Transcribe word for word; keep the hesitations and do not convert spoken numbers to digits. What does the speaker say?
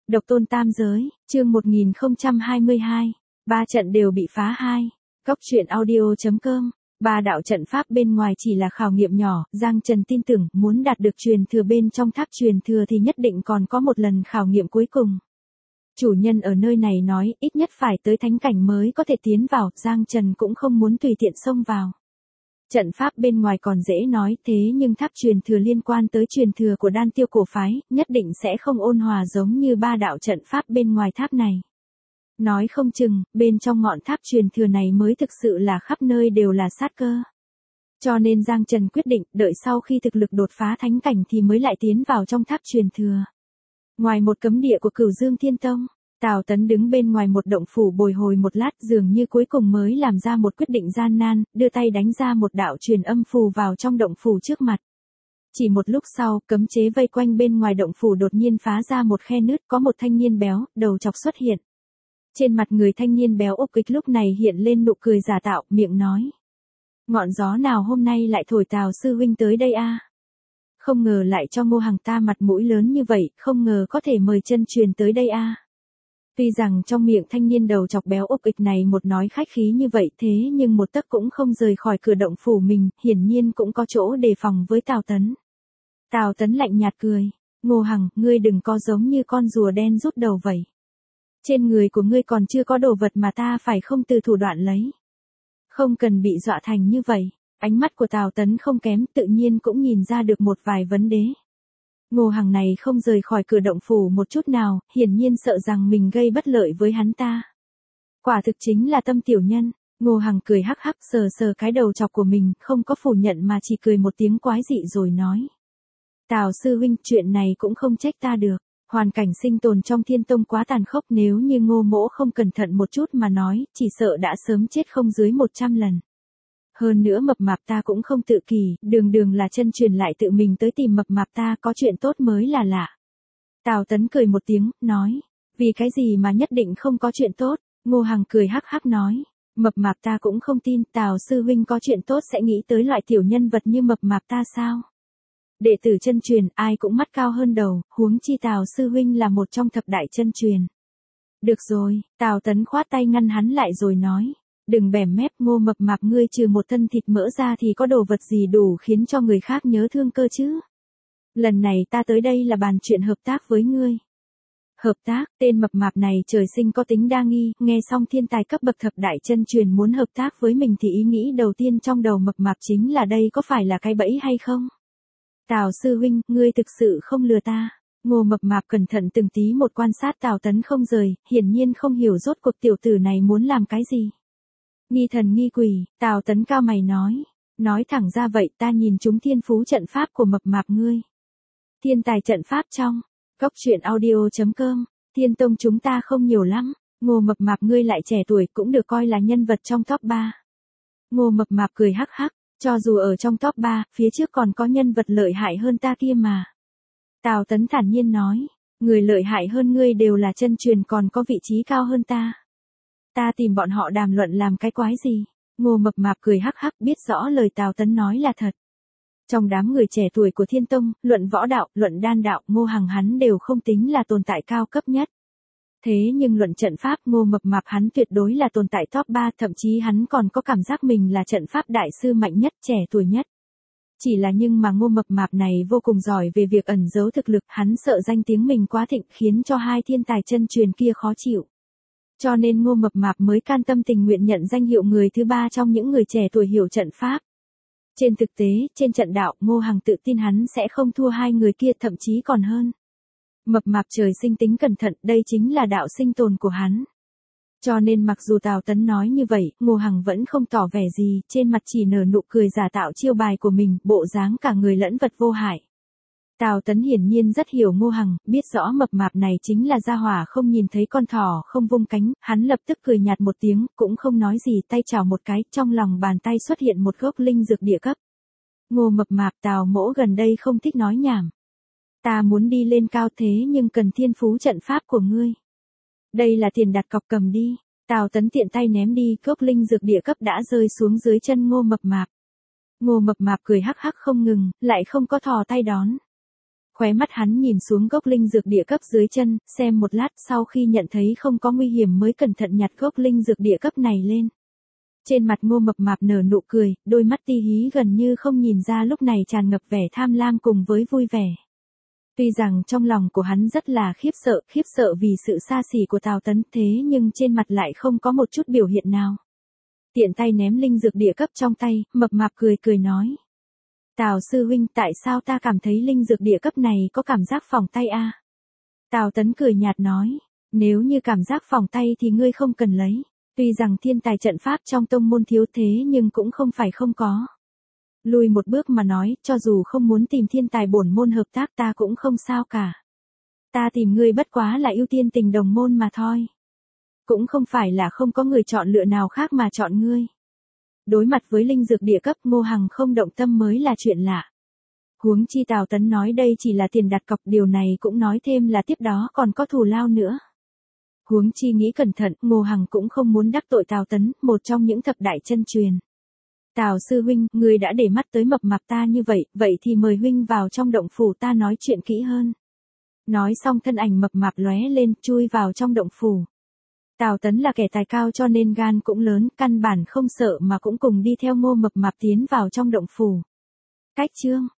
Độc tôn tam giới, chương một nghìn không trăm hai mươi hai. Ba trận đều bị phá hai. Cóc truyện audio chấm com. Ba đạo trận pháp bên ngoài chỉ là khảo nghiệm nhỏ, Giang Trần tin tưởng muốn đạt được truyền thừa bên trong tháp truyền thừa thì nhất định còn có một lần khảo nghiệm cuối cùng. Chủ nhân ở nơi này nói ít nhất phải tới thánh cảnh mới có thể tiến vào, Giang Trần cũng không muốn tùy tiện xông vào. Trận pháp bên ngoài còn dễ nói thế nhưng tháp truyền thừa liên quan tới truyền thừa của Đan Tiêu cổ phái, nhất định sẽ không ôn hòa giống như ba đạo trận pháp bên ngoài tháp này. Nói không chừng, bên trong ngọn tháp truyền thừa này mới thực sự là khắp nơi đều là sát cơ. Cho nên Giang Trần quyết định đợi sau khi thực lực đột phá thánh cảnh thì mới lại tiến vào trong tháp truyền thừa. Ngoài một cấm địa của Cửu Dương Thiên Tông, Tào Tấn đứng bên ngoài một động phủ bồi hồi một lát dường như cuối cùng mới làm ra một quyết định gian nan, đưa tay đánh ra một đạo truyền âm phù vào trong động phủ trước mặt. Chỉ một lúc sau, cấm chế vây quanh bên ngoài động phủ đột nhiên phá ra một khe nứt, có một thanh niên béo, đầu chọc xuất hiện. Trên mặt người thanh niên béo ốc kịch lúc này hiện lên nụ cười giả tạo, miệng nói. Ngọn gió nào hôm nay lại thổi Tào sư huynh tới đây a? Không ngờ lại cho Ngô Hằng ta mặt mũi lớn như vậy, không ngờ có thể mời chân truyền tới đây a. Tuy rằng trong miệng thanh niên đầu chọc béo ốc ịch này một nói khách khí như vậy thế nhưng một tấc cũng không rời khỏi cửa động phủ mình, hiển nhiên cũng có chỗ đề phòng với Tào Tấn. Tào Tấn lạnh nhạt cười, Ngô Hằng, ngươi đừng có giống như con rùa đen rút đầu vậy. Trên người của ngươi còn chưa có đồ vật mà ta phải không từ thủ đoạn lấy. Không cần bị dọa thành như vậy, ánh mắt của Tào Tấn không kém tự nhiên cũng nhìn ra được một vài vấn đề. Ngô Hằng này không rời khỏi cửa động phủ một chút nào, hiển nhiên sợ rằng mình gây bất lợi với hắn ta. Quả thực chính là tâm tiểu nhân, Ngô Hằng cười hắc hắc sờ sờ cái đầu chọc của mình, không có phủ nhận mà chỉ cười một tiếng quái dị rồi nói. Tào sư huynh, chuyện này cũng không trách ta được, hoàn cảnh sinh tồn trong Thiên Tông quá tàn khốc, nếu như Ngô mỗ không cẩn thận một chút mà nói, chỉ sợ đã sớm chết không dưới một trăm lần. Hơn nữa mập mạp ta cũng không tự kỷ, đường đường là chân truyền lại tự mình tới tìm mập mạp ta, có chuyện tốt mới là lạ. Tào Tấn cười một tiếng, nói, vì cái gì mà nhất định không có chuyện tốt, Ngô Hằng cười hắc hắc nói, mập mạp ta cũng không tin Tào sư huynh có chuyện tốt sẽ nghĩ tới loại tiểu nhân vật như mập mạp ta sao. Đệ tử chân truyền, ai cũng mắt cao hơn đầu, huống chi Tào sư huynh là một trong thập đại chân truyền. Được rồi, Tào Tấn khoát tay ngăn hắn lại rồi nói. Đừng bẻm mép, Ngô mập mạp ngươi trừ một thân thịt mỡ ra thì có đồ vật gì đủ khiến cho người khác nhớ thương cơ chứ. Lần này ta tới đây là bàn chuyện hợp tác với ngươi. Hợp tác, tên mập mạp này trời sinh có tính đa nghi, nghe xong thiên tài cấp bậc thập đại chân truyền muốn hợp tác với mình thì ý nghĩ đầu tiên trong đầu mập mạp chính là đây có phải là cái bẫy hay không. Tào sư huynh, ngươi thực sự không lừa ta. Ngô mập mạp cẩn thận từng tí một quan sát Tào Tấn không rời, hiển nhiên không hiểu rốt cuộc tiểu tử này muốn làm cái gì. Nghi thần nghi quỷ, Tào Tấn cao mày nói. Nói thẳng ra vậy ta nhìn chúng thiên phú trận pháp của mập mạp ngươi. Thiên tài trận pháp trong. Cóc truyện audio chấm com. Thiên Tông chúng ta không nhiều lắm. Ngô mập mạp ngươi lại trẻ tuổi cũng được coi là nhân vật trong top ba. Ngô mập mạp cười hắc hắc. Cho dù ở trong top ba, phía trước còn có nhân vật lợi hại hơn ta kia mà. Tào Tấn thản nhiên nói. Người lợi hại hơn ngươi đều là chân truyền còn có vị trí cao hơn ta. Ta tìm bọn họ đàm luận làm cái quái gì? Ngô mập mạp cười hắc hắc biết rõ lời Tào Tấn nói là thật. Trong đám người trẻ tuổi của Thiên Tông, luận võ đạo, luận đan đạo, Ngô Hằng hắn đều không tính là tồn tại cao cấp nhất. Thế nhưng luận trận pháp Ngô mập mạp hắn tuyệt đối là tồn tại top ba, thậm chí hắn còn có cảm giác mình là trận pháp đại sư mạnh nhất, trẻ tuổi nhất. Chỉ là nhưng mà Ngô mập mạp này vô cùng giỏi về việc ẩn giấu thực lực, hắn sợ danh tiếng mình quá thịnh khiến cho hai thiên tài chân truyền kia khó chịu. Cho nên Ngô mập mạp mới can tâm tình nguyện nhận danh hiệu người thứ ba trong những người trẻ tuổi hiểu trận pháp. Trên thực tế, trên trận đạo, Ngô Hằng tự tin hắn sẽ không thua hai người kia, thậm chí còn hơn. Mập mạp trời sinh tính cẩn thận, đây chính là đạo sinh tồn của hắn. Cho nên mặc dù Tào Tấn nói như vậy, Ngô Hằng vẫn không tỏ vẻ gì, trên mặt chỉ nở nụ cười giả tạo chiêu bài của mình, bộ dáng cả người lẫn vật vô hại. Tào Tấn hiển nhiên rất hiểu Ngô Hằng, biết rõ mập mạp này chính là gia hỏa không nhìn thấy con thỏ không vung cánh, hắn lập tức cười nhạt một tiếng, cũng không nói gì, tay chảo một cái, trong lòng bàn tay xuất hiện một gốc linh dược địa cấp. Ngô mập mạp, Tào mỗ gần đây không thích nói nhảm. Ta muốn đi lên cao thế nhưng cần thiên phú trận pháp của ngươi. Đây là tiền đặt cọc, cầm đi. Tào Tấn tiện tay ném đi, gốc linh dược địa cấp đã rơi xuống dưới chân Ngô mập mạp. Ngô mập mạp cười hắc hắc không ngừng, lại không có thò tay đón. Khóe mắt hắn nhìn xuống gốc linh dược địa cấp dưới chân, xem một lát sau khi nhận thấy không có nguy hiểm mới cẩn thận nhặt gốc linh dược địa cấp này lên. Trên mặt Ngô Mập Mạp nở nụ cười, đôi mắt ti hí gần như không nhìn ra lúc này tràn ngập vẻ tham lam cùng với vui vẻ. Tuy rằng trong lòng của hắn rất là khiếp sợ, khiếp sợ vì sự xa xỉ của Tào Tấn, thế nhưng trên mặt lại không có một chút biểu hiện nào. Tiện tay ném linh dược địa cấp trong tay, Mập Mạp cười cười nói. Tào sư huynh, tại sao ta cảm thấy linh dược địa cấp này có cảm giác phỏng tay a? Tào Tấn cười nhạt nói, nếu như cảm giác phỏng tay thì ngươi không cần lấy. Tuy rằng thiên tài trận pháp trong tông môn thiếu thế nhưng cũng không phải không có. Lùi một bước mà nói, cho dù không muốn tìm thiên tài bổn môn hợp tác ta cũng không sao cả. Ta tìm ngươi bất quá là ưu tiên tình đồng môn mà thôi. Cũng không phải là không có người chọn lựa nào khác mà chọn ngươi. Đối mặt với linh dược địa cấp, Ngô Hằng không động tâm mới là chuyện lạ. Huống chi Tào Tấn nói đây chỉ là tiền đặt cọc, điều này cũng nói thêm là tiếp đó còn có thù lao nữa. Huống chi nghĩ cẩn thận, Ngô Hằng cũng không muốn đắc tội Tào Tấn, một trong những thập đại chân truyền. Tào sư huynh, ngươi đã để mắt tới Mập Mạp ta như vậy, vậy thì mời huynh vào trong động phủ ta nói chuyện kỹ hơn. Nói xong thân ảnh Mập Mạp lóe lên, chui vào trong động phủ. Tào Tấn là kẻ tài cao cho nên gan cũng lớn, căn bản không sợ mà cũng cùng đi theo Ngô Mập Mạp tiến vào trong động phủ. Cách chương